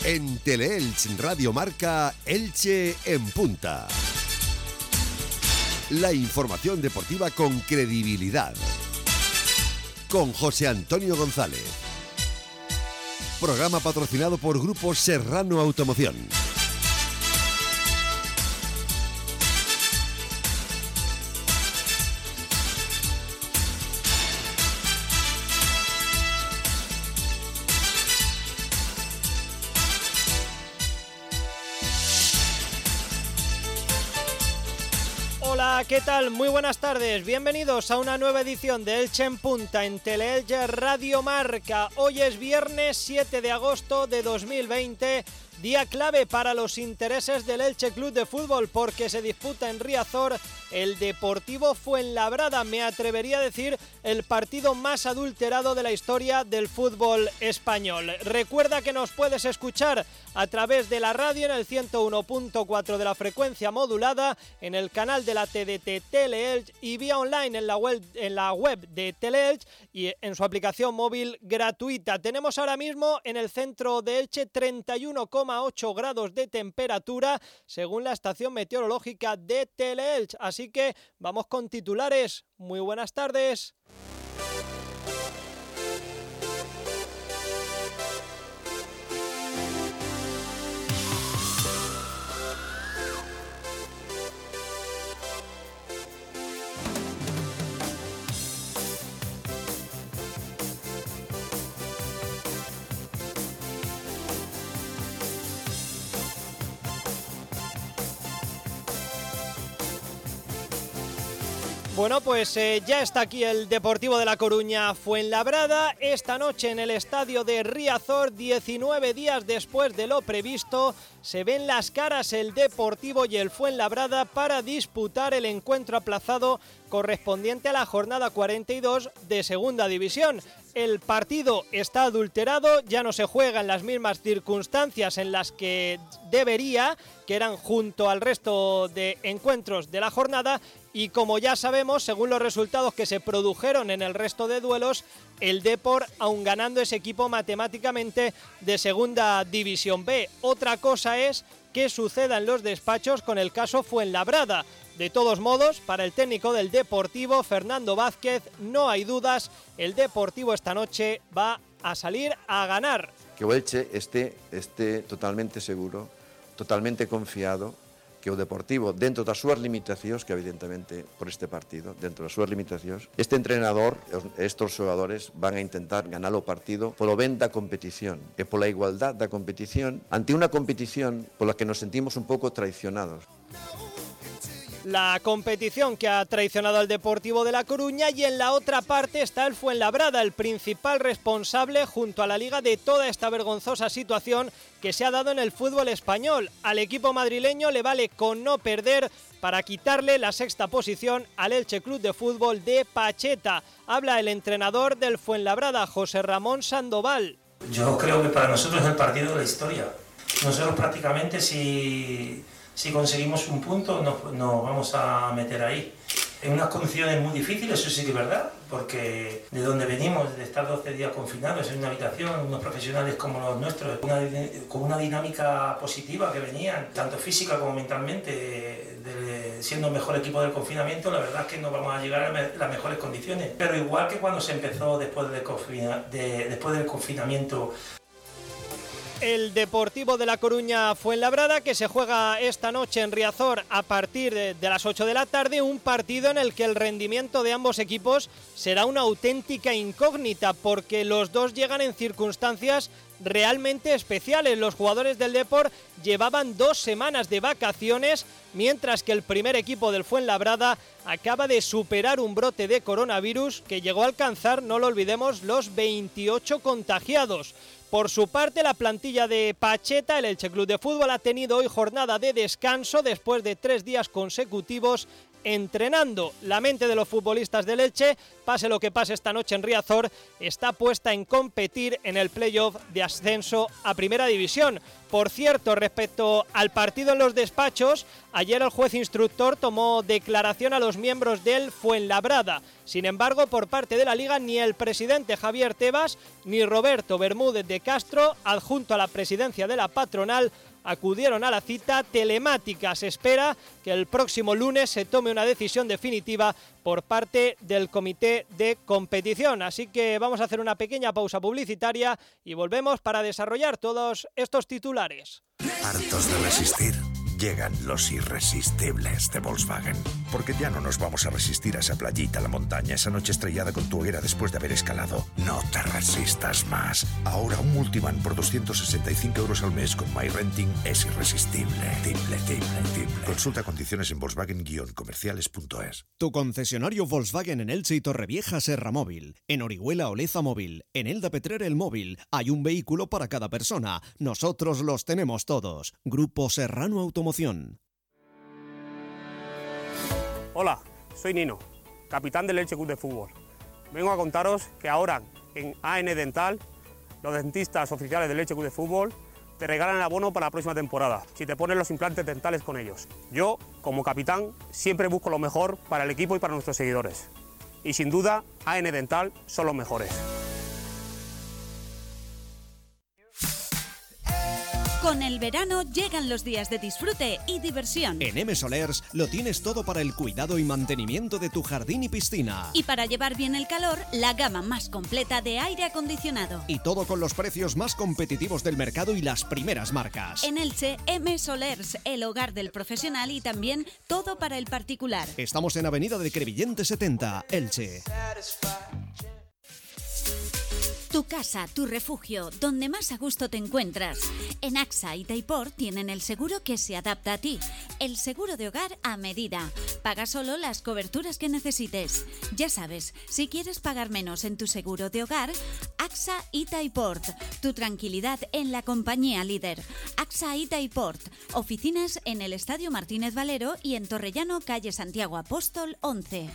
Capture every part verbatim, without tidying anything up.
En Teleelch Radio Marca, Elche en punta. La información deportiva con credibilidad. Con José Antonio González. Programa patrocinado por Grupo Serrano Automoción. Hola, ¿qué tal? Muy buenas tardes. Bienvenidos a una nueva edición de Elche en Punta en Teleelch Radio Marca. Hoy es viernes siete de agosto de dos mil veinte. Día clave para los intereses del Elche Club de Fútbol porque se disputa en Riazor el Deportivo Fuenlabrada, me atrevería a decir el partido más adulterado de la historia del fútbol español. Recuerda que nos puedes escuchar a través de la radio en el ciento uno punto cuatro de la frecuencia modulada, en el canal de la T D T Teleelch y vía online en la web, en la web de Teleelch y en su aplicación móvil gratuita. Tenemos ahora mismo en el centro de Elche treinta y uno coma ocho grados de temperatura según la estación meteorológica de Teleelch. Así que vamos con titulares. Muy buenas tardes. Bueno, pues eh, ya está aquí el Deportivo de La Coruña Fuenlabrada. Esta noche en el estadio de Riazor, diecinueve días después de lo previsto, se ven las caras el Deportivo y el Fuenlabrada para disputar el encuentro aplazado correspondiente a la jornada cuarenta y dos de Segunda División. El partido está adulterado, ya no se juega en las mismas circunstancias en las que debería, que eran junto al resto de encuentros de la jornada, y como ya sabemos, según los resultados que se produjeron en el resto de duelos, el Depor, aun ganando ese equipo matemáticamente de Segunda División B. Otra cosa es que suceda en los despachos con el caso Fuenlabrada. De todos modos, para el técnico del Deportivo, Fernando Vázquez, no hay dudas, el Deportivo esta noche va a salir a ganar. Que o Elche esté, esté totalmente seguro, totalmente confiado, que o Deportivo, dentro das súas limitacións, que evidentemente por este partido, dentro das súas limitacións, este entrenador e estes xogadores van a intentar ganar o partido polo ben da competición e pola igualdad da competición ante unha competición pola que nos sentimos un pouco traicionados. La competición que ha traicionado al Deportivo de La Coruña, y en la otra parte está el Fuenlabrada, el principal responsable junto a la Liga de toda esta vergonzosa situación que se ha dado en el fútbol español. Al equipo madrileño le vale con no perder para quitarle la sexta posición al Elche Club de Fútbol de Pacheta. Habla el entrenador del Fuenlabrada, José Ramón Sandoval. Yo creo que para nosotros es el partido de la historia. Nosotros prácticamente si... Si conseguimos un punto, nos, nos vamos a meter ahí. En unas condiciones muy difíciles, eso sí que es verdad, porque de donde venimos, de estar doce días confinados en una habitación, unos profesionales como los nuestros, una, con una dinámica positiva que venían, tanto física como mentalmente, de, siendo el mejor equipo del confinamiento, la verdad es que no vamos a llegar a me, las mejores condiciones. Pero igual que cuando se empezó después, de confina, de, después del confinamiento. El Deportivo de La Coruña Fuenlabrada, que se juega esta noche en Riazor a partir de, de las ocho de la tarde, un partido en el que el rendimiento de ambos equipos será una auténtica incógnita, porque los dos llegan en circunstancias realmente especiales. Los jugadores del Depor llevaban dos semanas de vacaciones, mientras que el primer equipo del Fuenlabrada acaba de superar un brote de coronavirus que llegó a alcanzar, no lo olvidemos, los veintiocho contagiados. Por su parte, la plantilla de Pacheta, el Elche Club de Fútbol, ha tenido hoy jornada de descanso después de tres días consecutivos entrenando. La mente de los futbolistas del Elche, pase lo que pase esta noche en Riazor, está puesta en competir en el playoff de ascenso a Primera División. Por cierto, respecto al partido en los despachos, ayer el juez instructor tomó declaración a los miembros del Fuenlabrada. Sin embargo, por parte de la Liga, ni el presidente Javier Tebas ni Roberto Bermúdez de Castro, adjunto a la presidencia de la patronal, acudieron a la cita telemática. Se espera que el próximo lunes se tome una decisión definitiva por parte del comité de competición. Así que vamos a hacer una pequeña pausa publicitaria y volvemos para desarrollar todos estos titulares. ¿Hartos de resistir? Llegan los irresistibles de Volkswagen. Porque ya no nos vamos a resistir a esa playita, a la montaña, esa noche estrellada con tu hoguera después de haber escalado. No te resistas más. Ahora un Multivan por doscientos sesenta y cinco euros al mes con MyRenting es irresistible. Timble, timble, timble. Consulta condiciones en Volkswagen comerciales punto es. Tu concesionario Volkswagen en Elche y Torrevieja Serra Móvil. En Orihuela Oleza Móvil. En Elda Petrer El Móvil. Hay un vehículo para cada persona. Nosotros los tenemos todos. Grupo Serrano Automoción. Hola, soy Nino, capitán del Elche Club de Fútbol. Vengo a contaros que ahora en A N Dental, los dentistas oficiales del Elche Club de Fútbol te regalan el abono para la próxima temporada, si te pones los implantes dentales con ellos. Yo, como capitán, siempre busco lo mejor para el equipo y para nuestros seguidores. Y sin duda, A N Dental son los mejores. Con el verano llegan los días de disfrute y diversión. En M Solers lo tienes todo para el cuidado y mantenimiento de tu jardín y piscina. Y para llevar bien el calor, la gama más completa de aire acondicionado. Y todo con los precios más competitivos del mercado y las primeras marcas. En Elche, M Solers, el hogar del profesional y también todo para el particular. Estamos en Avenida de Crevillente setenta, Elche. Tu casa, tu refugio, donde más a gusto te encuentras. En AXA y Taipor tienen el seguro que se adapta a ti. El seguro de hogar a medida. Paga solo las coberturas que necesites. Ya sabes, si quieres pagar menos en tu seguro de hogar, AXA y Taipor. Tu tranquilidad en la compañía líder. AXA y Taipor. Oficinas en el Estadio Martínez Valero y en Torrellano, calle Santiago Apóstol once.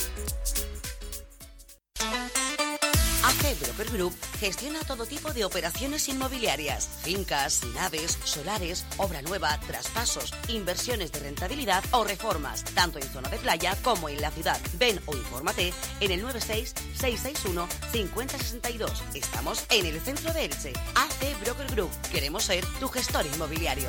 A C Broker Group gestiona todo tipo de operaciones inmobiliarias, fincas, naves, solares, obra nueva, traspasos, inversiones de rentabilidad o reformas, tanto en zona de playa como en la ciudad. Ven o infórmate en el nueve seis, seis seis uno, cinco cero seis dos. Estamos en el centro de Elche. A C Broker Group. Queremos ser tu gestor inmobiliario.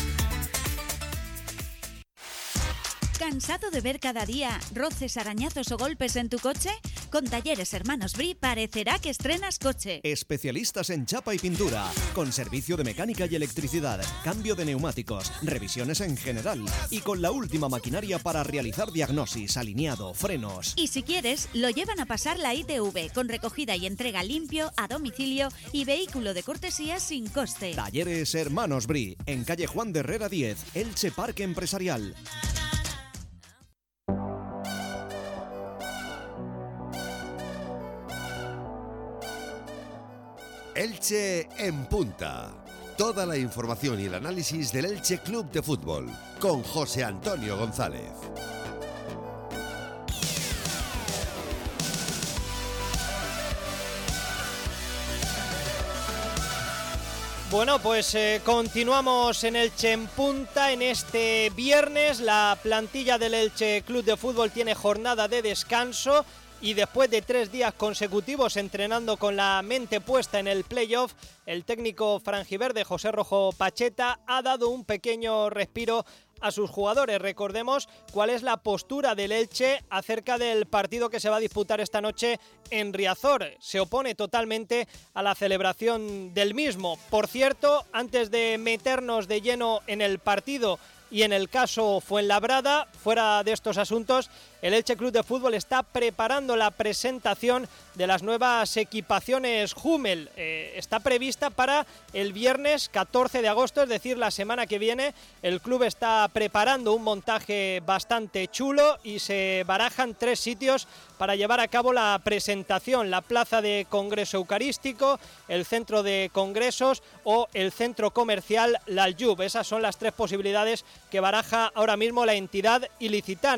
¿Cansado de ver cada día roces, arañazos o golpes en tu coche? Con Talleres Hermanos Bri parecerá que estrenas coche. Especialistas en chapa y pintura, con servicio de mecánica y electricidad, cambio de neumáticos, revisiones en general y con la última maquinaria para realizar diagnosis, alineado, frenos. Y si quieres, lo llevan a pasar la I T V con recogida y entrega limpio, a domicilio y vehículo de cortesía sin coste. Talleres Hermanos Bri, en calle Juan de Herrera diez, Elche Parque Empresarial. Elche en punta. Toda la información y el análisis del Elche Club de Fútbol con José Antonio González. Bueno, pues eh, continuamos en Elche en punta en este viernes. La plantilla del Elche Club de Fútbol tiene jornada de descanso y después de tres días consecutivos entrenando con la mente puesta en el playoff, el técnico franjiverde José Rojo Pacheta ha dado un pequeño respiro a sus jugadores. Recordemos cuál es la postura del Elche acerca del partido que se va a disputar esta noche en Riazor. Se opone totalmente a la celebración del mismo. Por cierto, antes de meternos de lleno en el partido y en el caso Fuenlabrada, fuera de estos asuntos, el Elche Club de Fútbol está preparando la presentación de las nuevas equipaciones Hummel. Eh, está prevista para el viernes catorce de agosto, es decir, la semana que viene. El club está preparando un montaje bastante chulo y se barajan tres sitios para llevar a cabo la presentación: la plaza de Congreso Eucarístico, el centro de congresos o el centro comercial La Aljub. Esas son las tres posibilidades que baraja ahora mismo la entidad ilicitana.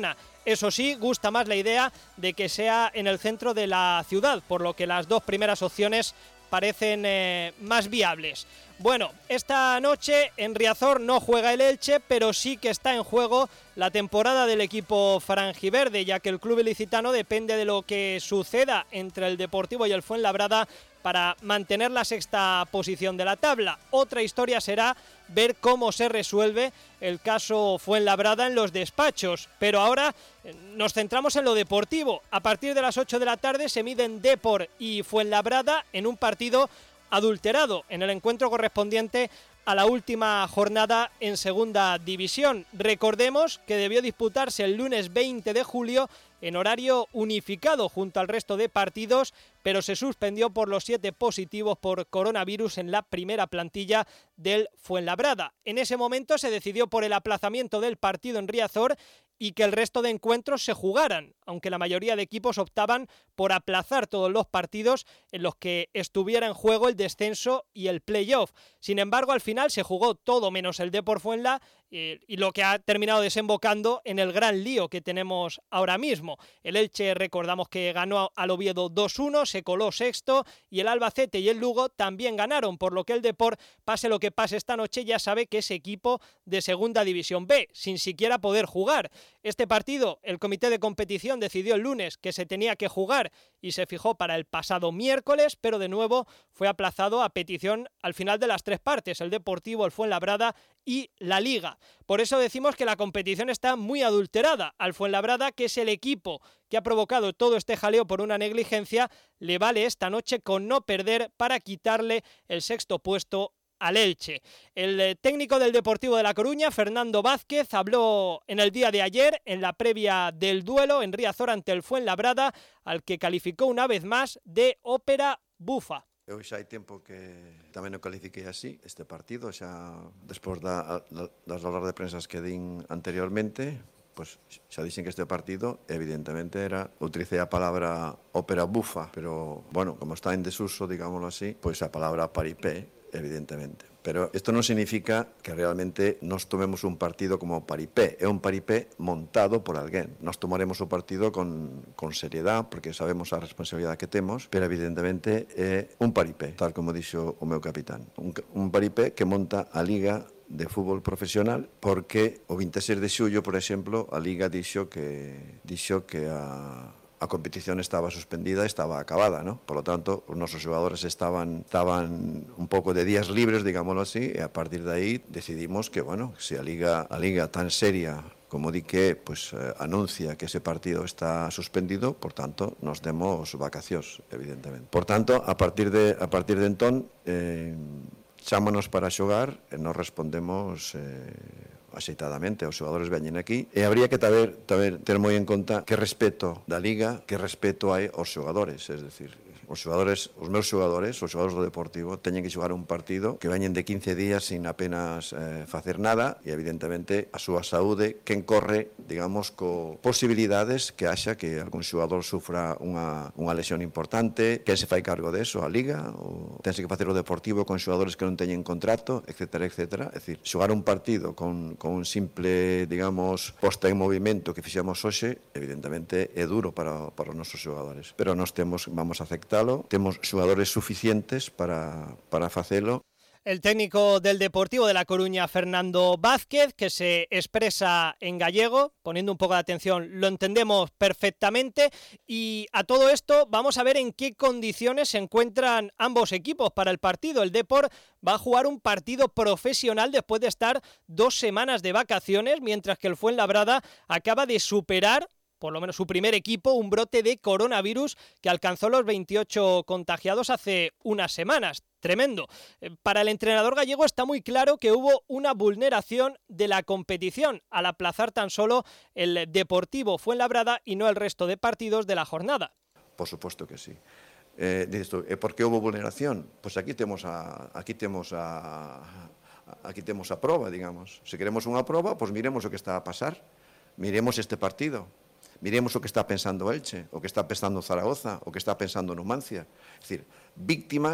Eso sí, gusta más la idea de que sea en el centro de la ciudad, por lo que las dos primeras opciones parecen eh, más viables. Bueno, esta noche en Riazor no juega el Elche, pero sí que está en juego la temporada del equipo franjiverde, ya que el club ilicitano depende de lo que suceda entre el Deportivo y el Fuenlabrada para mantener la sexta posición de la tabla. Otra historia será ver cómo se resuelve el caso Fuenlabrada en los despachos, pero ahora nos centramos en lo deportivo. A partir de las ocho de la tarde se miden Depor y Fuenlabrada en un partido adulterado en el encuentro correspondiente a la última jornada en segunda división. Recordemos que debió disputarse el lunes veinte de julio en horario unificado junto al resto de partidos, pero se suspendió por los siete positivos por coronavirus en la primera plantilla del Fuenlabrada. En ese momento se decidió por el aplazamiento del partido en Riazor y que el resto de encuentros se jugaran, aunque la mayoría de equipos optaban por aplazar todos los partidos en los que estuviera en juego el descenso y el playoff. Sin embargo, al final se jugó todo menos el Depor Fuenla eh, y lo que ha terminado desembocando en el gran lío que tenemos ahora mismo. El Elche, recordamos que ganó al Oviedo dos uno, se coló sexto, y el Albacete y el Lugo también ganaron, por lo que el Depor, pase lo que pase esta noche, ya sabe que es equipo de segunda división B, sin siquiera poder jugar. Este partido, el comité de competición decidió el lunes que se tenía que jugar y se fijó para el pasado miércoles, pero de nuevo fue aplazado a petición al final de las tres partes, el Deportivo, el Fuenlabrada y la Liga. Por eso decimos que la competición está muy adulterada. Al Fuenlabrada, que es el equipo que ha provocado todo este jaleo por una negligencia, le vale esta noche con no perder para quitarle el sexto puesto al Elche. El técnico del Deportivo de La Coruña, Fernando Vázquez, habló en el día de ayer, en la previa del duelo en Riazor ante el Fuenlabrada, al que calificó una vez más de ópera bufa. Eu xa hai tempo que tamén o califiquei así, este partido, xa despois da, das horas de prensas que din anteriormente, pues xa dixen que este partido, evidentemente, era, utilicé a palabra ópera bufa, pero, bueno, como está en desuso, digámoslo así, pues a palabra paripé, evidentemente. Pero esto no significa que realmente nos tomemos un partido como paripé. É un paripé montado por alguén. Nos tomaremos o partido con, con seriedad, porque sabemos a responsabilidade que temos, pero evidentemente é un paripé, tal como dixo o meu capitán. Un, un paripé que monta a Liga de fútbol profesional, porque o vinte e seis de xullo, por exemplo, a Liga dixo que dixo que a a competición estaba suspendida, estaba acabada, ¿no? Por lo tanto, os nosos xogadores estaban estaban un pouco de días libres, digámoslo así, e a partir de aí decidimos que, bueno, se a Liga a Liga tan seria como di que, pues, eh, anuncia que ese partido está suspendido, por tanto, nos demos vacacións, evidentemente. Por tanto, a partir de a partir de entón, eh, chámonos para xogar e nos respondemos eh, axeitadamente, os xogadores veñen aquí, e habría que taber, taber, ter moi en conta que respeto da Liga, que respeto hai aos xogadores, es decir, os xogadores, os meus xogadores, os xogadores do Deportivo, teñen que xogar un partido que veñen de quince días sin apenas eh, facer nada, e evidentemente a súa saúde, quen corre, digamos, co posibilidades que haxa que algún xogador sufra unha, unha lesión importante, quen se fai cargo deso, a Liga, ou tense que facer o Deportivo con xogadores que non teñen contrato, etcétera, etcétera. É dicir, xogar un partido con, con un simple, digamos, posta en movimento que fixemos hoxe, evidentemente é duro para, para os nosos xogadores, pero nós temos, vamos a aceptar, temos xogadores suficientes para, para facelo. El técnico del Deportivo de La Coruña, Fernando Vázquez, que se expresa en gallego, poniendo un poco de atención, lo entendemos perfectamente. Y a todo esto vamos a ver en qué condiciones se encuentran ambos equipos para el partido. El Depor va a jugar un partido profesional después de estar dos semanas de vacaciones, mientras que el Fuenlabrada acaba de superar, por lo menos su primer equipo, un brote de coronavirus que alcanzó los veintiocho contagiados hace unas semanas. Tremendo. Para el entrenador gallego está muy claro que hubo una vulneración de la competición al aplazar tan solo el Deportivo Fuenlabrada y no el resto de partidos de la jornada. Por supuesto que sí. Eh, dices tú, ¿por qué hubo vulneración? Pues aquí temos a, aquí temos a, aquí temos a proba, digamos. Se queremos unha proba, pues miremos o que está a pasar. Miremos este partido. Miremos o que está pensando Elche, o que está pensando Zaragoza, o que está pensando Numancia. Es decir, víctimas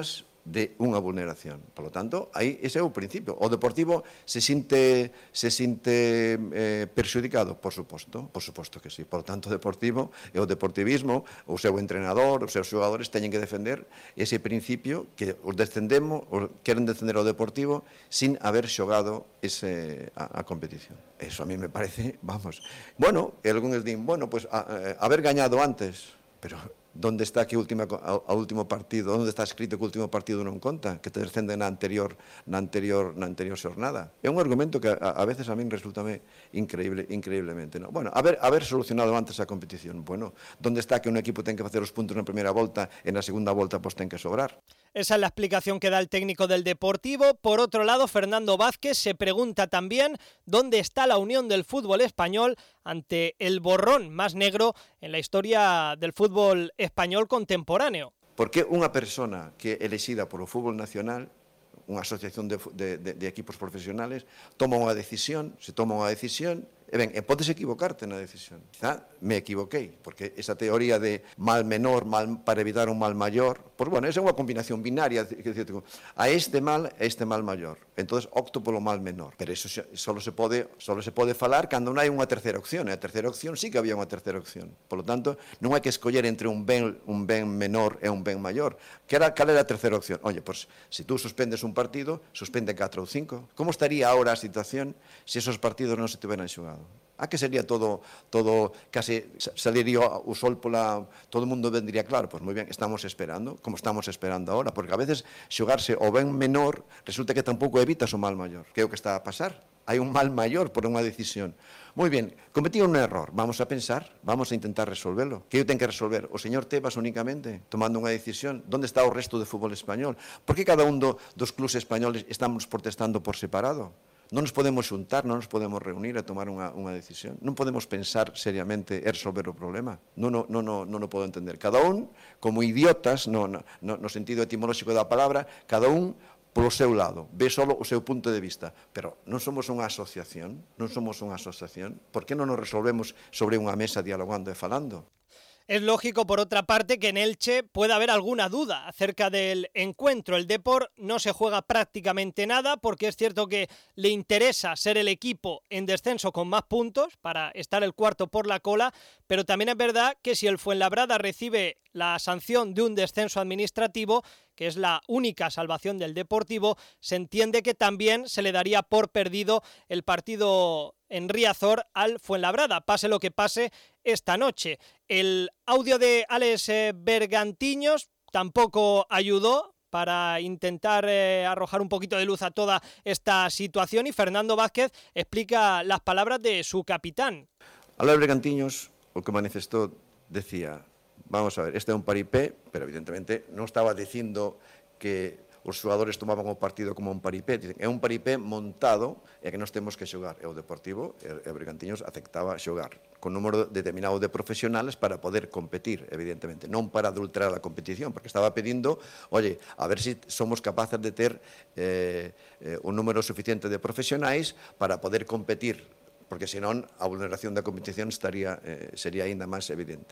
de unha vulneración. Por lo tanto, aí ese é o principio. O Deportivo se sinte se sinte eh, perxudicado, por suposto, por suposto que sí. Por lo tanto, o Deportivo e o deportivismo, o seu entrenador, os seus xogadores teñen que defender ese principio que os descendemos, os queren descender ao Deportivo sin haber xogado ese, a, a competición. Eso a mí me parece, vamos. Bueno, e algúns din, bueno, pues a, a, haber gañado antes, pero ¿Dónde está que última, a, a último partido? Onde está escrito que o último partido non conta? Que te descende na anterior na anterior na anterior xornada. É un argumento que a, a veces a min resultame increíble, increíblemente, ¿no? Bueno, haber haber solucionado antes a competición. Bueno, ¿dónde está que un equipo ten que facer os puntos na primeira volta e na segunda volta pois ten que sobrar? Esa es la explicación que da el técnico del Deportivo. Por otro lado, Fernando Vázquez se pregunta también dónde está la unión del fútbol español ante el borrón más negro en la historia del fútbol español contemporáneo. ¿Por qué unha persona que é elexida por o fútbol nacional, unha asociación de, de, de, de equipos profesionales, toma unha decisión, se toma unha decisión, e ben, e podes equivocarte na decisión. Quizá me equivoquei, porque esa teoría de mal menor, mal para evitar un mal maior, pois, bueno, esa é unha combinación binaria, que decir, a este mal, a este mal maior. Entonces opto polo mal menor. Pero eso solo se pode, solo se pode falar cando non hai unha terceira opción. E a terceira opción sí que había unha terceira opción. Por lo tanto, non hai que escoller entre un ben, un ben menor e un ben maior. Que era, cal era a terceira opción? Oye, pois, se tú suspendes un partido, suspende catro ou cinco. Como estaría ahora a situación se esos partidos non se tiveran xogado? A que sería todo, todo case saliría o sol pola, todo o mundo vendría claro, pois moi ben, estamos esperando, como estamos esperando ahora, porque a veces xogarse o ben menor resulta que tampouco evitas o mal maior, que é o que está a pasar. Hai un mal maior por unha decisión. Moi ben, cometí un error, vamos a pensar, vamos a intentar resolverlo. Que eu ten que resolver? O señor Tebas únicamente, tomando unha decisión? Onde está o resto do fútbol español? Por que cada un do, dos clubes españoles estamos protestando por separado? Non nos podemos xuntar, non nos podemos reunir e tomar unha, unha decisión. Non podemos pensar seriamente e resolver o problema. Non, non, non, non o podo entender. Cada un, como idiotas, no, no, no sentido etimolóxico da palabra, cada un polo seu lado, ve solo o seu punto de vista. Pero non somos unha asociación, non somos unha asociación. Por que non nos resolvemos sobre unha mesa dialogando e falando? Es lógico, por otra parte, que en Elche pueda haber alguna duda acerca del encuentro. El Depor no se juega prácticamente nada porque es cierto que le interesa ser el equipo en descenso con más puntos para estar el cuarto por la cola, pero también es verdad que si el Fuenlabrada recibe la sanción de un descenso administrativo, que es la única salvación del Deportivo, se entiende que también se le daría por perdido el partido en Riazor al Fuenlabrada, pase lo que pase esta noche. El audio de Alex Bergantiños tampoco ayudó para intentar eh, arrojar un poquito de luz a toda esta situación, y Fernando Vázquez explica las palabras de su capitán. Alex Bergantiños, o que manifestou, decía: vamos a ver, este é un paripé, pero evidentemente non estaba dicindo que os xogadores tomaban o partido como un paripé. Dicen, é un paripé montado e que nós temos que xogar. E o Deportivo, e o Bergantiños, aceptaba xogar con número determinado de profesionales para poder competir, evidentemente, non para adulterar a competición, porque estaba pedindo, oye, a ver se si somos capaces de ter eh, eh, un número suficiente de profesionais para poder competir, porque senón a vulneración da competición estaría, eh, sería aínda máis evidente.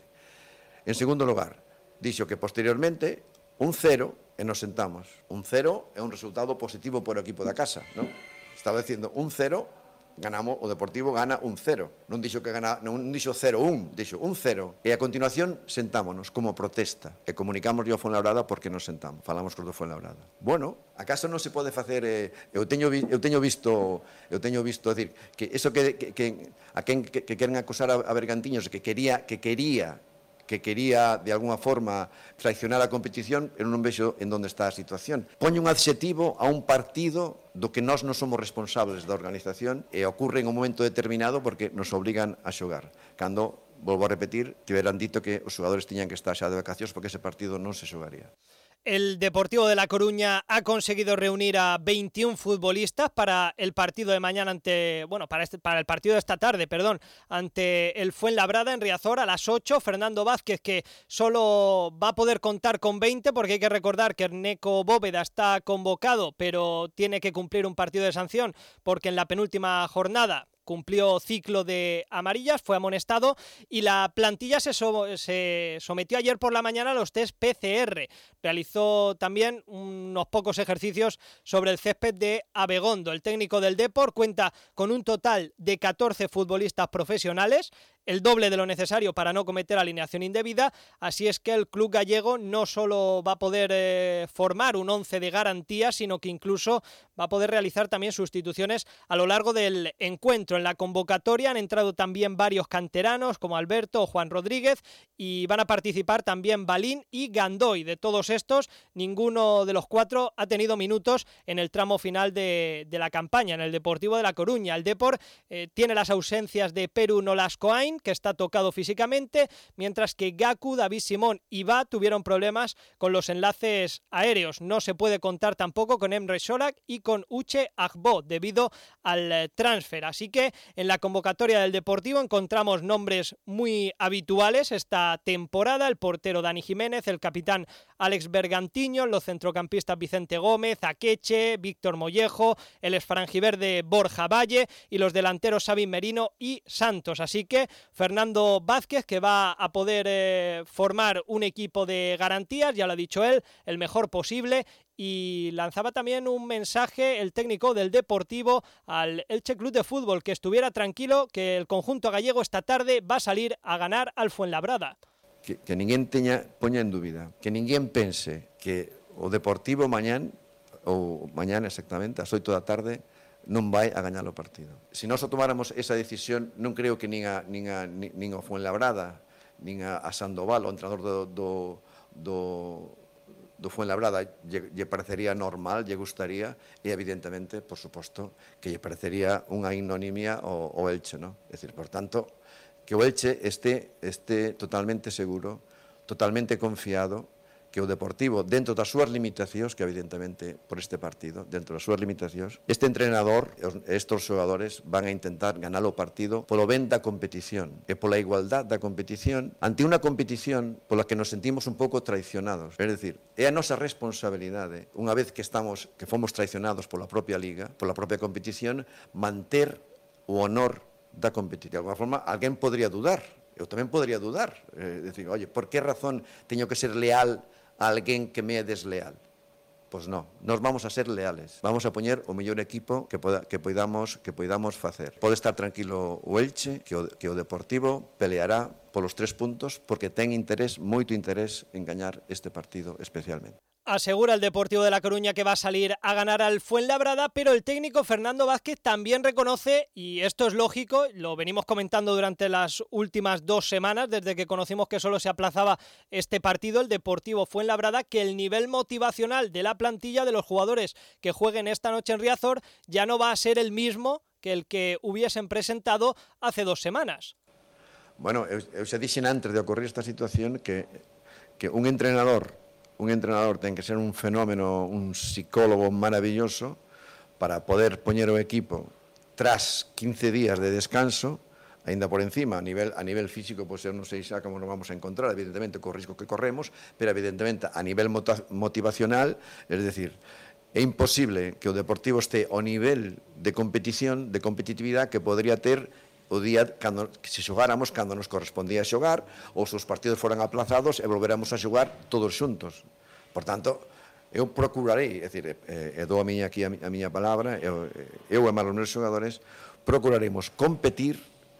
En segundo lugar, dixo que posteriormente un cero e nos sentamos. Un cero é un resultado positivo por o equipo da casa, non? Estaba dicindo un cero, ganamos, o Deportivo gana un cero. Non dixo que gana, non dixo cero un, dixo un cero. E a continuación sentámonos como protesta e comunicamos ao Fuenlabrada porque nos sentamos. Falamos con o Fuenlabrada. Bueno, acaso non se pode facer, eh, eu teño eu teño visto, eu teño visto decir que eso que, que, que a quen que, que queren acusar a, a Bergantiños que quería que quería que quería, de alguna forma, traicionar a competición, eu non vexo en onde está a situación. Poño un adxetivo a un partido do que nós non somos responsables da organización e ocorre en un momento determinado porque nos obligan a xogar. Cando, volvo a repetir, tiveran dito que os xogadores tiñan que estar xa de vacacións porque ese partido non se xogaría. El Deportivo de La Coruña ha conseguido reunir a veintiún futbolistas para el partido de mañana ante, bueno, para, este, para el partido de esta tarde, perdón, ante el Fuenlabrada en Riazor a las ocho. Fernando Vázquez, que solo va a poder contar con veinte porque hay que recordar que Erneco Bóveda está convocado, pero tiene que cumplir un partido de sanción porque en la penúltima jornada cumplió ciclo de amarillas, fue amonestado y la plantilla se, so- se sometió ayer por la mañana a los test P C R. Realizó también unos pocos ejercicios sobre el césped de Abegondo. El técnico del Depor cuenta con un total de catorce futbolistas profesionales, el doble de lo necesario para no cometer alineación indebida, así es que el club gallego no solo va a poder eh, formar un once de garantía, sino que incluso va a poder realizar también sustituciones a lo largo del encuentro. En la convocatoria han entrado también varios canteranos como Alberto o Juan Rodríguez y van a participar también Balín y Gandoy. De todos estos, ninguno de los cuatro ha tenido minutos en el tramo final de, de la campaña, en el Deportivo de La Coruña. El Depor eh, tiene las ausencias de Perú Nolascoain, que está tocado físicamente, mientras que Gaku, David Simón y Ba tuvieron problemas con los enlaces aéreos. No se puede contar tampoco con Emre Solak y con Uche Agbo debido al eh, transfer. Así que en la convocatoria del Deportivo encontramos nombres muy habituales esta temporada: el portero Dani Jiménez, el capitán Alex Bergantiño, los centrocampistas Vicente Gómez, Akeche, Víctor Mollejo, el esfrangiverde Borja Valle y los delanteros Xavi Merino y Santos. Así que Fernando Vázquez, que va a poder eh, formar un equipo de garantías, ya lo ha dicho él, el mejor posible, y lanzaba también un mensaje el técnico del Deportivo al Elche Club de Fútbol, que estuviera tranquilo, que el conjunto gallego esta tarde va a salir a ganar al Fuenlabrada. Que, que ninguén teña, poña en dúbida, que ninguén pense que o Deportivo mañán, ou mañán exactamente, ás oito da tarde, non vai a gañar o partido. Se nós tomáramos esa decisión, non creo que nin a, nin a, nin a Fuenlabrada, nin a, a Sandoval, o entrenador do, do, do, do Fuenlabrada, lle, lle parecería normal, lle gustaría, e evidentemente, por suposto, que lle parecería unha ignominia o, o Elche, ¿no? É dicir, por tanto, que o Elche este, este totalmente seguro, totalmente confiado, que o Deportivo, dentro das súas limitacións, que evidentemente por este partido, dentro das súas limitacións, este entrenador e estes xogadores van a intentar ganar o partido polo ben da competición e pola igualdad da competición ante unha competición pola que nos sentimos un pouco traicionados. É dicir, é a nosa responsabilidade, unha vez que estamos que fomos traicionados pola propia liga, pola propia competición, manter o honor da competición. De alguma forma, alguén podría dudar, eu tamén podría dudar, é dicir, oye, por que razón teño que ser leal a alguén que me é desleal? Pois non, nós vamos a ser leales, vamos a poñer o mellor equipo que, poda, que, poidamos, que poidamos facer. Pode estar tranquilo o Elche, que o, que o Deportivo peleará polos tres puntos porque ten interés, moito interés en gañar este partido especialmente. Asegura el Deportivo de La Coruña que va a salir a ganar al Fuenlabrada, pero el técnico Fernando Vázquez también reconoce, y esto es lógico, lo venimos comentando durante las últimas dos semanas, desde que conocimos que solo se aplazaba este partido, el Deportivo Fuenlabrada, que el nivel motivacional de la plantilla de los jugadores que jueguen esta noche en Riazor ya no va a ser el mismo que el que hubiesen presentado hace dos semanas. Bueno, eu, eu xa dixen antes de ocurrir esta situación que, que un entrenador un entrenador ten que ser un fenómeno, un psicólogo maravilloso para poder poñer o equipo tras quince días de descanso, aínda por encima, a nivel, a nivel físico, pois eu non sei xa como nos vamos a encontrar, evidentemente, co risco que corremos, pero evidentemente a nivel motivacional, es decir, é imposible que o Deportivo este ao nivel de competición, de competitividade que podría ter o día cando, que se xogáramos cando nos correspondía xogar, ou se os partidos foran aplazados e volveramos a xogar todos xuntos. Por tanto, eu procurarei, é dicir, e, e dou a miña aquí a, a miña palabra, eu, eu e máis os meus xogadores procuraremos competir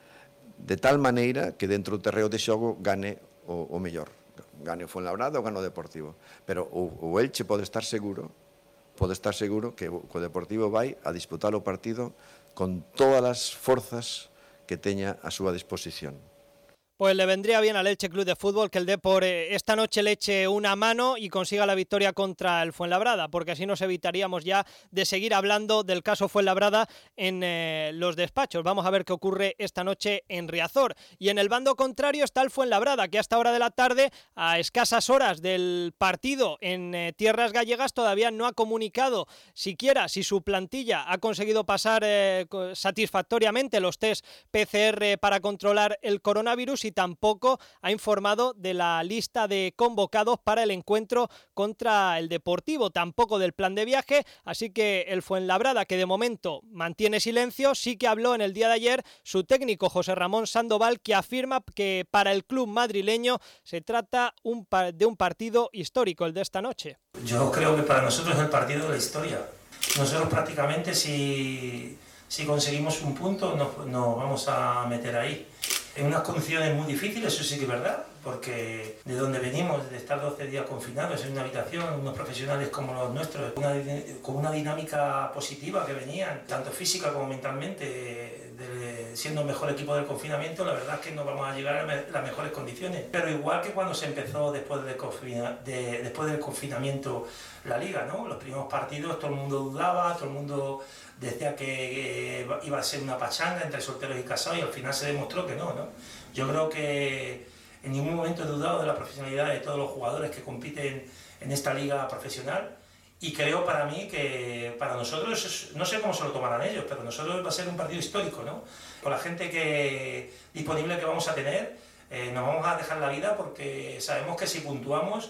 de tal maneira que dentro do terreo de xogo gane o, o mellor, gane o Fuenlabrada ou gane o Deportivo. Pero o, o Elche pode estar seguro, pode estar seguro que o, que o Deportivo vai a disputar o partido con todas as forzas que teña a súa disposición. Pues le vendría bien al Elche Club de Fútbol que el Depor eh, esta noche le eche una mano y consiga la victoria contra el Fuenlabrada, porque así nos evitaríamos ya de seguir hablando del caso Fuenlabrada en eh, los despachos. Vamos a ver qué ocurre esta noche en Riazor. Y en el bando contrario está el Fuenlabrada, que hasta hora de la tarde, a escasas horas del partido en eh, tierras gallegas, todavía no ha comunicado siquiera si su plantilla ha conseguido pasar eh, satisfactoriamente los test P C R para controlar el coronavirus y tampoco ha informado de la lista de convocados para el encuentro contra el Deportivo, tampoco del plan de viaje, así que el Fuenlabrada, que de momento mantiene silencio, sí que habló en el día de ayer su técnico José Ramón Sandoval, que afirma que para el club madrileño se trata un de un partido histórico, el de esta noche. Yo creo que para nosotros es el partido de la historia. Nosotros prácticamente si, si conseguimos un punto nos, nos vamos a meter ahí. En unas condiciones muy difíciles, eso sí que es verdad, porque de donde venimos, de estar doce días confinados en una habitación, unos profesionales como los nuestros, una, con una dinámica positiva que venían, tanto física como mentalmente, de, siendo el mejor equipo del confinamiento, la verdad es que no vamos a llegar a me, las mejores condiciones. Pero igual que cuando se empezó después, de confina, de, después del confinamiento la Liga, ¿no? Los primeros partidos todo el mundo dudaba, todo el mundo decía que iba a ser una pachanga entre solteros y casados y al final se demostró que no, ¿no? Yo creo que en ningún momento he dudado de la profesionalidad de todos los jugadores que compiten en esta liga profesional y creo para mí que para nosotros, no sé cómo se lo tomarán ellos, pero nosotros va a ser un partido histórico, ¿no? Con la gente que, disponible que vamos a tener, eh, nos vamos a dejar la vida porque sabemos que si puntuamos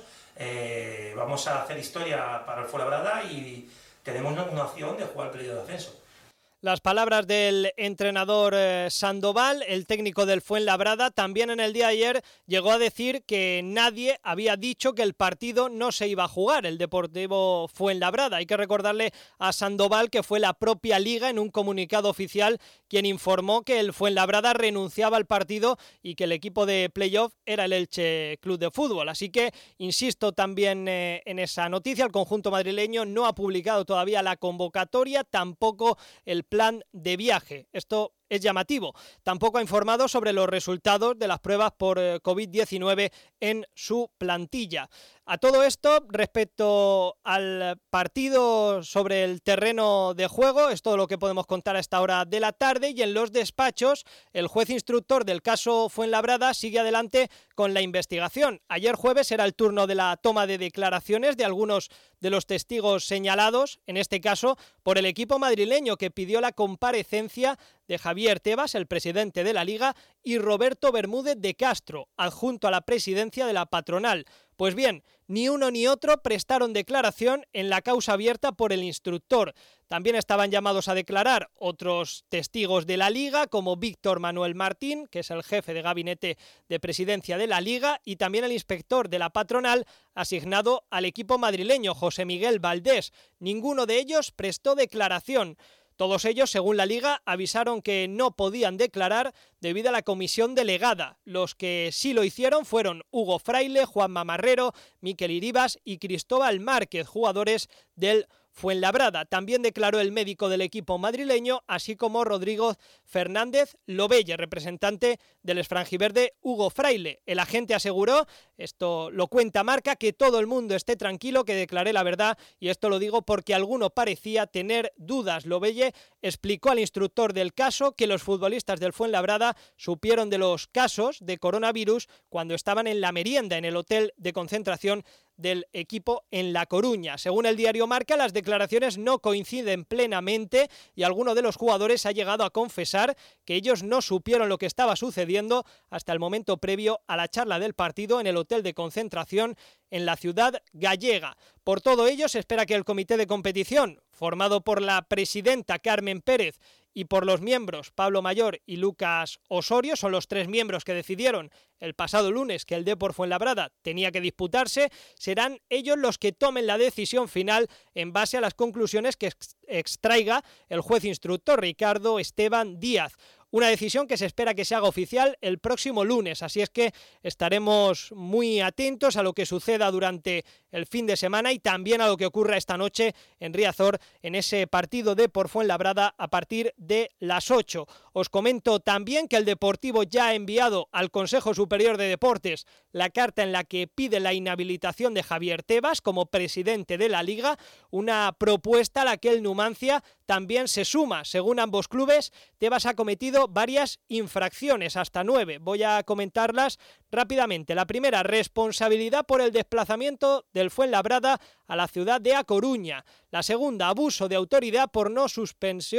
eh, vamos a hacer historia para el Fuenlabrada y tenemos una opción de jugar el periodo de ascenso. Las palabras del entrenador eh, Sandoval, el técnico del Fuenlabrada, también en el día de ayer llegó a decir que nadie había dicho que el partido no se iba a jugar, el Deportivo Fuenlabrada. Hay que recordarle a Sandoval que fue la propia Liga en un comunicado oficial quien informó que el Fuenlabrada renunciaba al partido y que el equipo de playoff era el Elche Club de Fútbol. Así que, insisto también eh, en esa noticia, el conjunto madrileño no ha publicado todavía la convocatoria, tampoco el plan de viaje. Esto es llamativo. Tampoco ha informado sobre los resultados de las pruebas por COVID diecinueve en su plantilla. A todo esto, respecto al partido sobre el terreno de juego, es todo lo que podemos contar a esta hora de la tarde, y en los despachos, el juez instructor del caso Fuenlabrada sigue adelante con la investigación. Ayer jueves era el turno de la toma de declaraciones de algunos de los testigos señalados, en este caso por el equipo madrileño, que pidió la comparecencia de Javier Tebas, el presidente de la Liga, y Roberto Bermúdez de Castro, adjunto a la presidencia de la patronal. Pues bien, ni uno ni otro prestaron declaración en la causa abierta por el instructor. También estaban llamados a declarar otros testigos de la Liga, como Víctor Manuel Martín, que es el jefe de gabinete de presidencia de la Liga, y también el inspector de la patronal asignado al equipo madrileño, José Miguel Valdés. Ninguno de ellos prestó declaración. Todos ellos, según la Liga, avisaron que no podían declarar debido a la comisión delegada. Los que sí lo hicieron fueron Hugo Fraile, Juan Mamarrero, Miquel Iribas y Cristóbal Márquez, jugadores del Fuenlabrada. También declaró el médico del equipo madrileño, así como Rodrigo Fernández Lobelle, representante del esfrangiverde Hugo Fraile. El agente aseguró, esto lo cuenta Marca, que todo el mundo esté tranquilo, que declaré la verdad, y esto lo digo porque alguno parecía tener dudas. Lobelle explicó al instructor del caso que los futbolistas del Fuenlabrada supieron de los casos de coronavirus cuando estaban en la merienda en el hotel de concentración del equipo en La Coruña. Según el diario Marca, las declaraciones no coinciden plenamente y alguno de los jugadores ha llegado a confesar que ellos no supieron lo que estaba sucediendo hasta el momento previo a la charla del partido en el hotel de concentración en la ciudad gallega. Por todo ello, se espera que el comité de competición, formado por la presidenta Carmen Pérez y por los miembros Pablo Mayor y Lucas Osorio, son los tres miembros que decidieron el pasado lunes que el Depor Fuenlabrada tenía que disputarse, serán ellos los que tomen la decisión final en base a las conclusiones que extraiga el juez instructor Ricardo Esteban Díaz. Una decisión que se espera que se haga oficial el próximo lunes, así es que estaremos muy atentos a lo que suceda durante el fin de semana y también a lo que ocurra esta noche en Riazor en ese partido de por Fuenlabrada a partir de las ocho. Os comento también que el Deportivo ya ha enviado al Consejo Superior de Deportes la carta en la que pide la inhabilitación de Javier Tebas como presidente de la Liga, una propuesta a la que el Numancia también se suma. Según ambos clubes, Tebas ha cometido varias infracciones, hasta nueve. Voy a comentarlas rápidamente. La primera, responsabilidad por el desplazamiento del Fuenlabrada a la ciudad de A Coruña. La segunda, abuso de autoridad por no suspensión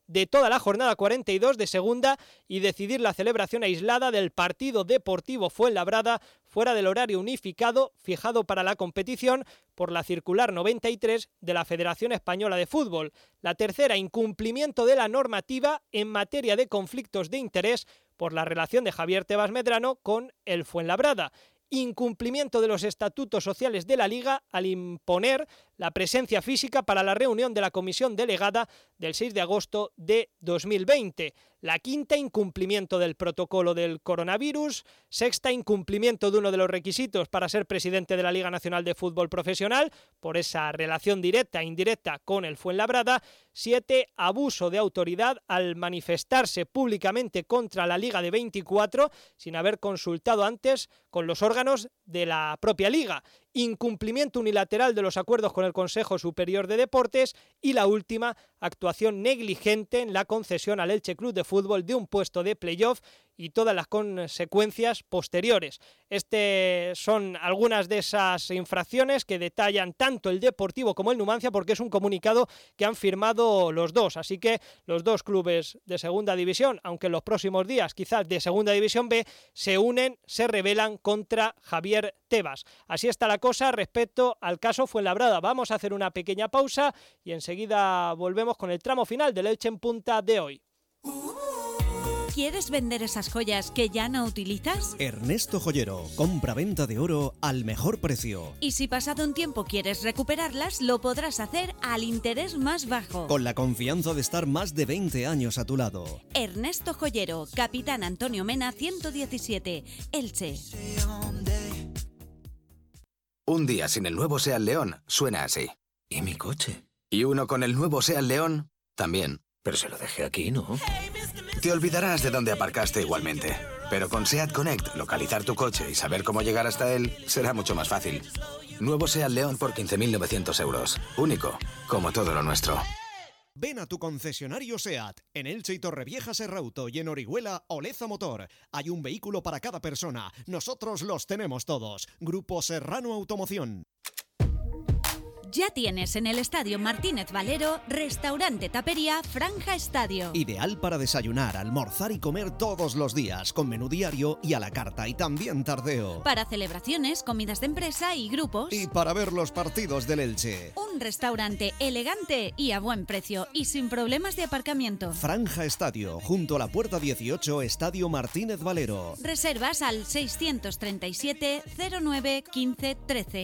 de toda la jornada cuarenta y dos de segunda y decidir la celebración aislada del partido Deportivo Fuenlabrada fuera del horario unificado fijado para la competición por la circular noventa y tres de la Federación Española de Fútbol. La tercera, incumplimiento de la normativa en materia de conflictos de interés por la relación de Javier Tebas Medrano con el Fuenlabrada. Incumplimiento de los estatutos sociales de la Liga al imponer la presencia física para la reunión de la comisión delegada del seis de agosto de dos mil veinte. La quinta, incumplimiento del protocolo del coronavirus. Sexta, incumplimiento de uno de los requisitos para ser presidente de la Liga Nacional de Fútbol Profesional por esa relación directa e indirecta con el Fuenlabrada. Siete, abuso de autoridad al manifestarse públicamente contra la Liga de veinticuatro sin haber consultado antes con los órganos de la propia Liga. Incumplimiento unilateral de los acuerdos con el Consejo Superior de Deportes y la última, actuación negligente en la concesión al Elche Club de Fútbol de un puesto de playoff y todas las consecuencias posteriores. Estas son algunas de esas infracciones que detallan tanto el Deportivo como el Numancia, porque es un comunicado que han firmado los dos. Así que los dos clubes de Segunda División, aunque en los próximos días quizás de Segunda División B, se unen, se rebelan contra Javier Tebas. Así está la cosa respecto al caso Fuenlabrada. Vamos a hacer una pequeña pausa y enseguida volvemos con el tramo final del Elche en Punta de hoy. ¿Quieres vender esas joyas que ya no utilizas? Ernesto Joyero, compra-venta de oro al mejor precio. Y si pasado un tiempo quieres recuperarlas, lo podrás hacer al interés más bajo. Con la confianza de estar más de veinte años a tu lado. Ernesto Joyero, Capitán Antonio Mena ciento diecisiete, Elche. Un día sin el nuevo Seat León suena así. ¿Y mi coche? Y uno con el nuevo Seat León también. Pero se lo dejé aquí, ¿no? Te olvidarás de dónde aparcaste igualmente. Pero con Seat Connect, localizar tu coche y saber cómo llegar hasta él será mucho más fácil. Nuevo Seat León por quince mil novecientos euros. Único, como todo lo nuestro. Ven a tu concesionario SEAT, en Elche y Torrevieja Serrauto y en Orihuela Oleza Motor. Hay un vehículo para cada persona. Nosotros los tenemos todos. Grupo Serrano Automoción. Ya tienes en el Estadio Martínez Valero restaurante tapería Franja Estadio. Ideal para desayunar, almorzar y comer todos los días, con menú diario y a la carta y también tardeo. Para celebraciones, comidas de empresa y grupos. Y para ver los partidos del Elche. Un restaurante elegante y a buen precio y sin problemas de aparcamiento. Franja Estadio, junto a la puerta dieciocho, Estadio Martínez Valero. Reservas al seiscientos treinta y siete cero nueve quince trece.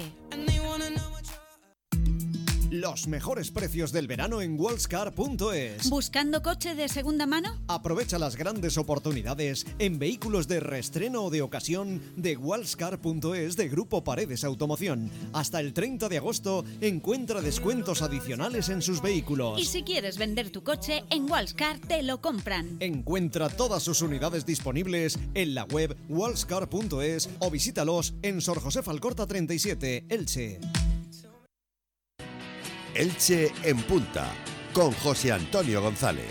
Los mejores precios del verano en wallscar punto es. ¿Buscando coche de segunda mano? Aprovecha las grandes oportunidades en vehículos de reestreno o de ocasión de wallscar punto es de Grupo Paredes Automoción. Hasta el treinta de agosto encuentra descuentos adicionales en sus vehículos. Y si quieres vender tu coche, en Wallscar te lo compran. Encuentra todas sus unidades disponibles en la web wallscar punto es o visítalos en Sor José Falcorta treinta y siete, Elche. Elche en Punta, con José Antonio González.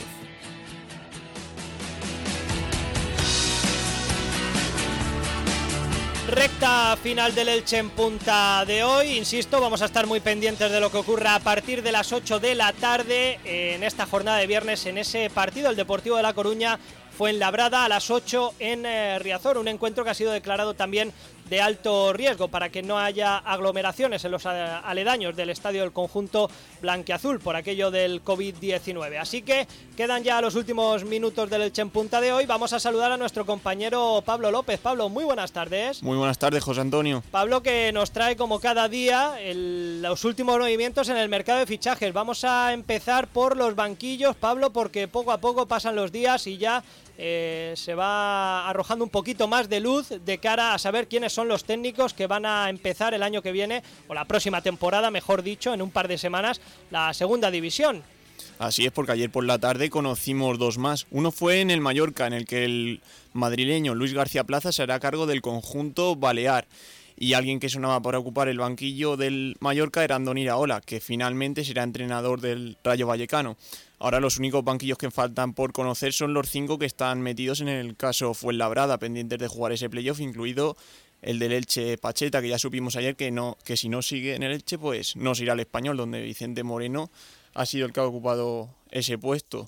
Recta final del Elche en Punta de hoy. Insisto, vamos a estar muy pendientes de lo que ocurra a partir de las ocho de la tarde en esta jornada de viernes, en ese partido, el Deportivo de La Coruña Fuenlabrada, a las ocho en eh, Riazor, un encuentro que ha sido declarado también de alto riesgo para que no haya aglomeraciones en los aledaños del estadio del conjunto blanquiazul por aquello del covid diecinueve. Así que quedan ya los últimos minutos del Elche en Punta de hoy. Vamos a saludar a nuestro compañero Pablo López. Pablo, muy buenas tardes. Muy buenas tardes, José Antonio. Pablo, que nos trae como cada día el, los últimos movimientos en el mercado de fichajes. Vamos a empezar por los banquillos, Pablo, porque poco a poco pasan los días y ya Eh, se va arrojando un poquito más de luz de cara a saber quiénes son los técnicos que van a empezar el año que viene, o la próxima temporada, mejor dicho, en un par de semanas, la segunda división. Así es, porque ayer por la tarde conocimos dos más. Uno fue en el Mallorca, en el que el madrileño Luis García Plaza se hará cargo del conjunto balear. Y alguien que sonaba para ocupar el banquillo del Mallorca era Andoni Iraola, que finalmente será entrenador del Rayo Vallecano. Ahora los únicos banquillos que faltan por conocer son los cinco que están metidos en el caso Fuenlabrada, pendientes de jugar ese playoff, incluido el del Elche Pacheta, que ya supimos ayer que no que si no sigue en el Elche, pues no se irá al Español, donde Vicente Moreno ha sido el que ha ocupado ese puesto.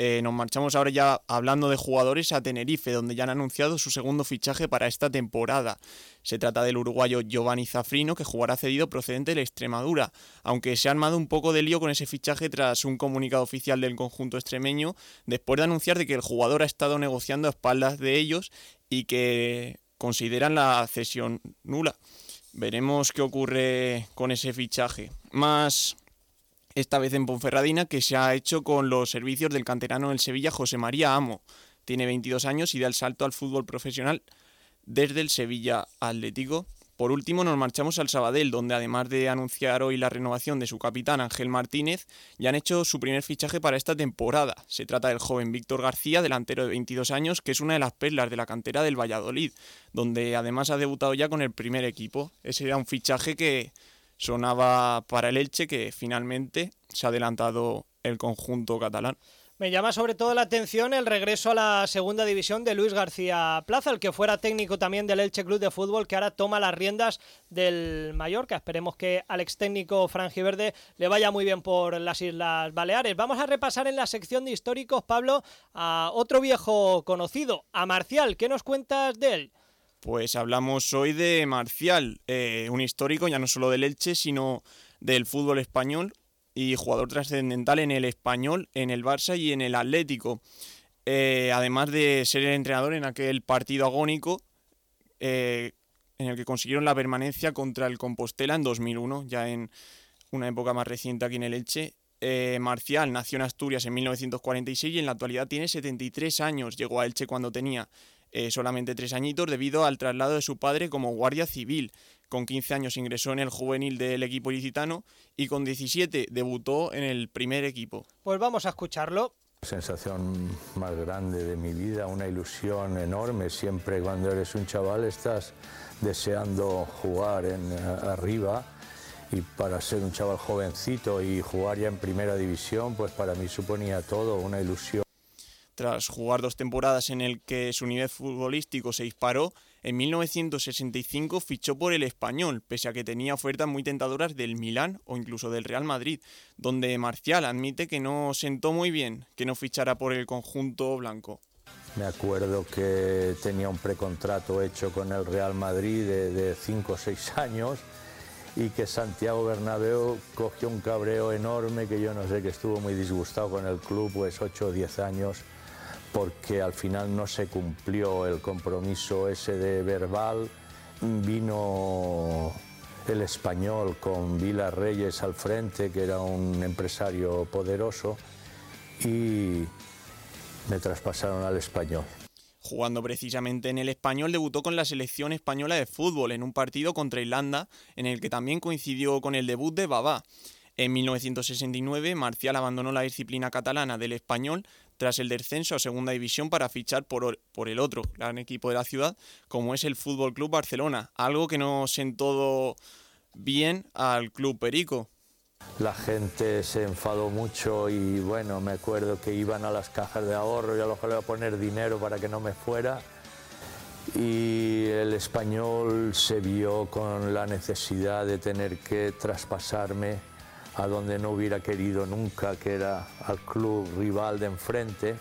Eh, nos marchamos ahora ya hablando de jugadores a Tenerife, donde ya han anunciado su segundo fichaje para esta temporada. Se trata del uruguayo Giovanni Zafrino, que jugará cedido procedente de Extremadura, aunque se ha armado un poco de lío con ese fichaje tras un comunicado oficial del conjunto extremeño, después de anunciar de que el jugador ha estado negociando a espaldas de ellos y que consideran la cesión nula. Veremos qué ocurre con ese fichaje. Más esta vez en Ponferradina, que se ha hecho con los servicios del canterano del Sevilla, José María Amo. Tiene veintidós años y da el salto al fútbol profesional desde el Sevilla Atlético. Por último, nos marchamos al Sabadell, donde además de anunciar hoy la renovación de su capitán Ángel Martínez, ya han hecho su primer fichaje para esta temporada. Se trata del joven Víctor García, delantero de veintidós años, que es una de las perlas de la cantera del Valladolid, donde además ha debutado ya con el primer equipo. Ese era un fichaje que sonaba para el Elche, que finalmente se ha adelantado el conjunto catalán. Me llama sobre todo la atención el regreso a la segunda división de Luis García Plaza, el que fuera técnico también del Elche Club de Fútbol, que ahora toma las riendas del Mallorca. Esperemos que al ex técnico franjiverde le vaya muy bien por las Islas Baleares. Vamos a repasar en la sección de históricos, Pablo, a otro viejo conocido, a Marcial. ¿Qué nos cuentas de él? Pues hablamos hoy de Marcial, eh, un histórico ya no solo del Elche, sino del fútbol español y jugador trascendental en el Español, en el Barça y en el Atlético. Eh, además de ser el entrenador en aquel partido agónico eh, en el que consiguieron la permanencia contra el Compostela en dos mil uno, ya en una época más reciente aquí en el Elche. Eh, Marcial nació en Asturias en mil novecientos cuarenta y seis y en la actualidad tiene setenta y tres años. Llegó a Elche cuando tenía Eh, solamente tres añitos debido al traslado de su padre como guardia civil. Con quince años ingresó en el juvenil del equipo ilicitano y con diecisiete debutó en el primer equipo. Pues vamos a escucharlo. Sensación más grande de mi vida, una ilusión enorme. Siempre cuando eres un chaval estás deseando jugar en, arriba, y para ser un chaval jovencito y jugar ya en primera división, pues para mí suponía todo, una ilusión. Tras jugar dos temporadas en el que su nivel futbolístico se disparó, en mil novecientos sesenta y cinco fichó por el Español, pese a que tenía ofertas muy tentadoras del Milán o incluso del Real Madrid, donde Marcial admite que no sentó muy bien que no fichara por el conjunto blanco. Me acuerdo que tenía un precontrato hecho con el Real Madrid de cinco o seis años y que Santiago Bernabéu cogió un cabreo enorme, que yo no sé, que estuvo muy disgustado con el club, pues ocho o diez años, porque al final no se cumplió el compromiso ese de verbal. Vino el Español con Vilas Reyes al frente, que era un empresario poderoso, y me traspasaron al Español. Jugando precisamente en el Español, debutó con la selección española de fútbol en un partido contra Irlanda, en el que también coincidió con el debut de Babá. En mil novecientos sesenta y nueve, Marcial abandonó la disciplina catalana del Español tras el descenso a segunda división para fichar por, por el otro gran equipo de la ciudad, como es el Fútbol Club Barcelona, algo que no sentó bien al Club Perico. La gente se enfadó mucho y bueno, me acuerdo que iban a las cajas de ahorro y a lo mejor le iba a poner dinero para que no me fuera, y el Español se vio con la necesidad de tener que traspasarme a donde no hubiera querido nunca, que era al club rival de enfrente,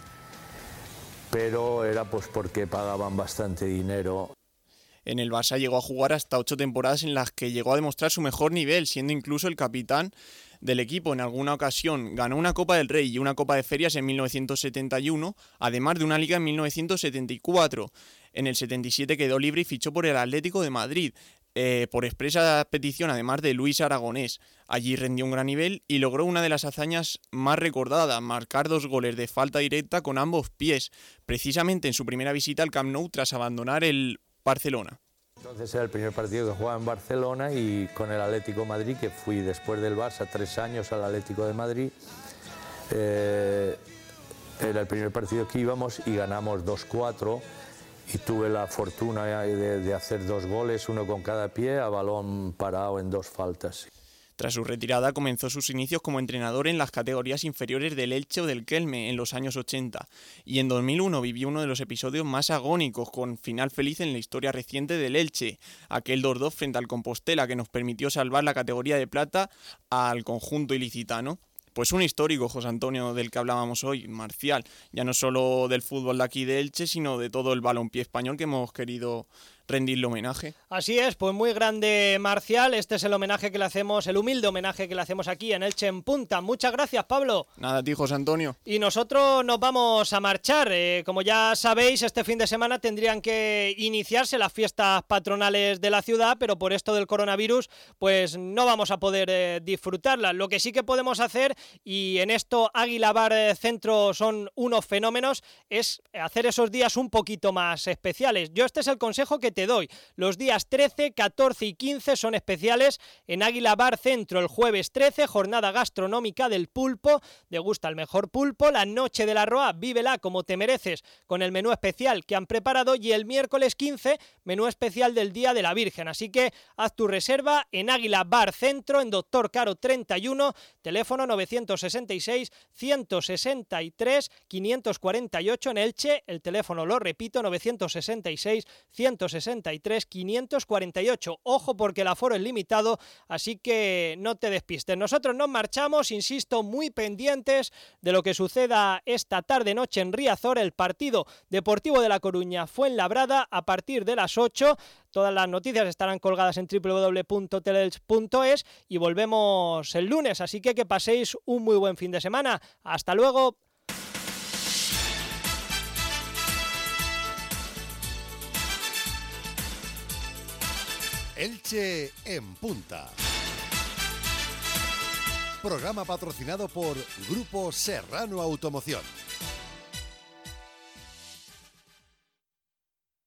pero era pues porque pagaban bastante dinero. En el Barça llegó a jugar hasta ocho temporadas en las que llegó a demostrar su mejor nivel, siendo incluso el capitán del equipo. En alguna ocasión ganó una Copa del Rey y una Copa de Ferias en mil novecientos setenta y uno, además de una Liga en mil novecientos setenta y cuatro. En el setenta y siete quedó libre y fichó por el Atlético de Madrid, eh, por expresa petición además de Luis Aragonés. Allí rendió un gran nivel y logró una de las hazañas más recordadas, marcar dos goles de falta directa con ambos pies, precisamente en su primera visita al Camp Nou tras abandonar el Barcelona. Entonces era el primer partido que jugaba en Barcelona, y con el Atlético de Madrid, que fui después del Barça tres años al Atlético de Madrid. Eh, era el primer partido que íbamos y ganamos dos cuatro, y tuve la fortuna de, de hacer dos goles, uno con cada pie, a balón parado en dos faltas. Tras su retirada comenzó sus inicios como entrenador en las categorías inferiores del Elche o del Kelme en los años ochenta, y en dos mil uno vivió uno de los episodios más agónicos, con final feliz en la historia reciente del Elche, aquel dos dos frente al Compostela que nos permitió salvar la categoría de plata al conjunto ilicitano. Pues un histórico, José Antonio, del que hablábamos hoy, Marcial, ya no solo del fútbol de aquí de Elche, sino de todo el balompié español que hemos querido rendirle homenaje. Así es, pues muy grande Marcial, este es el homenaje que le hacemos, el humilde homenaje que le hacemos aquí en Elche en Punta. Muchas gracias, Pablo. Nada a ti, José Antonio. Y nosotros nos vamos a marchar, eh, como ya sabéis, este fin de semana tendrían que iniciarse las fiestas patronales de la ciudad, pero por esto del coronavirus, pues no vamos a poder eh, disfrutarlas. Lo que sí que podemos hacer, y en esto Águila Bar Centro son unos fenómenos, es hacer esos días un poquito más especiales. Yo este es el consejo que te doy. Los días trece, catorce y quince son especiales en Águila Bar Centro. El jueves trece, jornada gastronómica del pulpo, degusta el mejor pulpo. La noche de la Roa, vívela como te mereces con el menú especial que han preparado, y el miércoles quince, menú especial del Día de la Virgen. Así que haz tu reserva en Águila Bar Centro, en Doctor Caro treinta y uno, teléfono novecientos sesenta y seis, ciento sesenta y tres, quinientos cuarenta y ocho en Elche. El teléfono, lo repito, novecientos sesenta y seis, ciento sesenta y tres, quinientos cuarenta y ocho. Ojo, porque el aforo es limitado, así que no te despistes. Nosotros nos marchamos, insisto, muy pendientes de lo que suceda esta tarde-noche en Riazor, el partido Deportivo de La Coruña Fuenlabrada a partir de las ocho. Todas las noticias estarán colgadas en doble u doble u doble u punto teleelch punto es y volvemos el lunes, así que que paséis un muy buen fin de semana. Hasta luego. Elche en Punta. Programa patrocinado por Grupo Serrano Automoción.